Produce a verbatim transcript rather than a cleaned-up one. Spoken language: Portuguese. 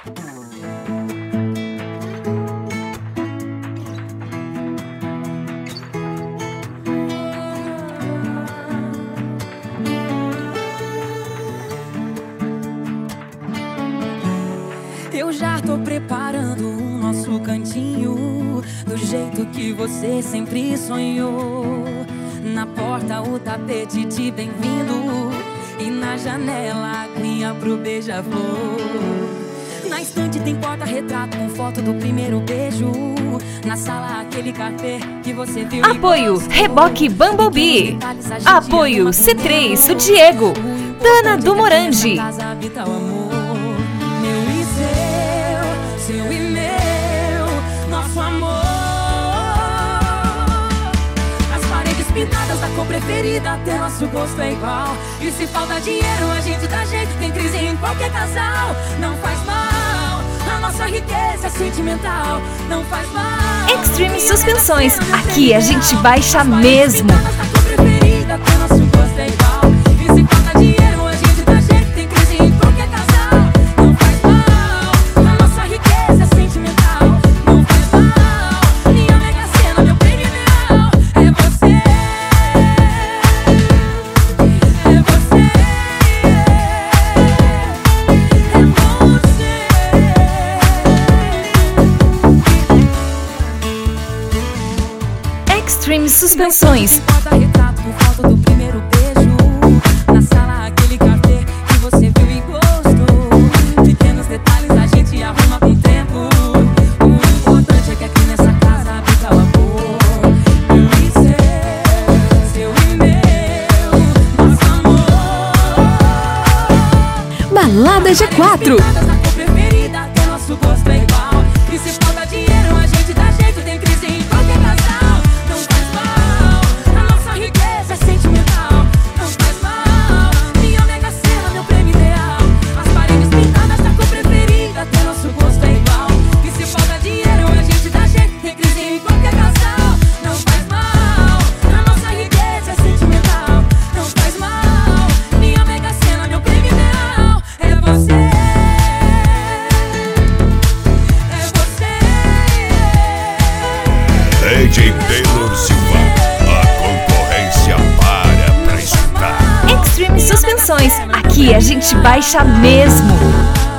Eu já tô preparando o nosso cantinho, do jeito que você sempre sonhou. Na porta o tapete de bem-vindo, e na janela a aguinha pro beija-flor. Na estante tem porta-retrato com foto do primeiro beijo. Na sala aquele café que você viu. Apoio Reboque Bumblebee. Apoio C três, o Diego. Dana do Morandi. Seu e meu, nosso amor. As paredes pintadas da cor preferida, até nosso gosto é igual. E se falta dinheiro, a gente dá jeito. Tem crise em qualquer casal, não faz mal. A nossa riqueza é sentimental, não faz mal. Extreme Suspensões, aqui a gente baixa mesmo. Da cor preferida, até nosso gosto é igual. E se falta dinheiro, a gente dá jeito. Tem crise em qualquer casal, não faz mal. Extreme Suspensões. Porta-retrato com foto do primeiro beijo. Na sala aquele café que você viu e gostou. Pequenos detalhes a gente arruma com o tempo. O importante é que aqui nessa casa habita o amor. Eu e seu, seu e meu, nosso amor. Balada G quatro. Da cor preferida, até nosso gosto é igual. E se falta dinheiro, a gente dá jeito. Tem crise em qualquer casal. D J Taylor Silva, a concorrência para pra escutar. Extreme Suspensões, aqui a gente baixa mesmo.